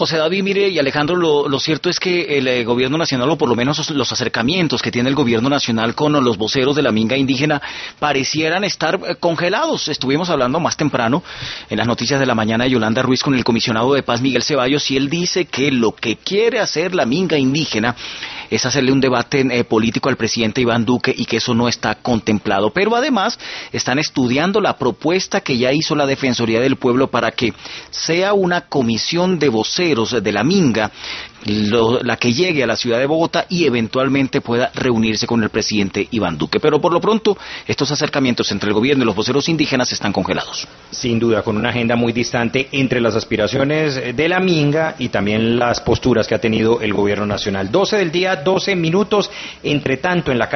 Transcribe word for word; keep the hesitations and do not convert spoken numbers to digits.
José David, mire, y Alejandro, lo, lo cierto es que el eh, gobierno nacional, o por lo menos los acercamientos que tiene el gobierno nacional con los voceros de la minga indígena, parecieran estar eh, congelados. Estuvimos hablando más temprano en las noticias de la mañana de Yolanda Ruiz con el comisionado de paz Miguel Ceballos, y él dice que lo que quiere hacer la minga indígena es hacerle un debate eh, político al presidente Iván Duque, y que eso no está contemplado. Pero además están estudiando la propuesta que ya hizo la Defensoría del Pueblo para que sea una comisión de voceros de la minga lo, la que llegue a la ciudad de Bogotá y eventualmente pueda reunirse con el presidente Iván Duque. Pero por lo pronto estos acercamientos entre el gobierno y los voceros indígenas están congelados. Sin duda, con una agenda muy distante entre las aspiraciones de la minga y también las posturas que ha tenido el gobierno nacional. doce del día, doce minutos. Entre tanto, en la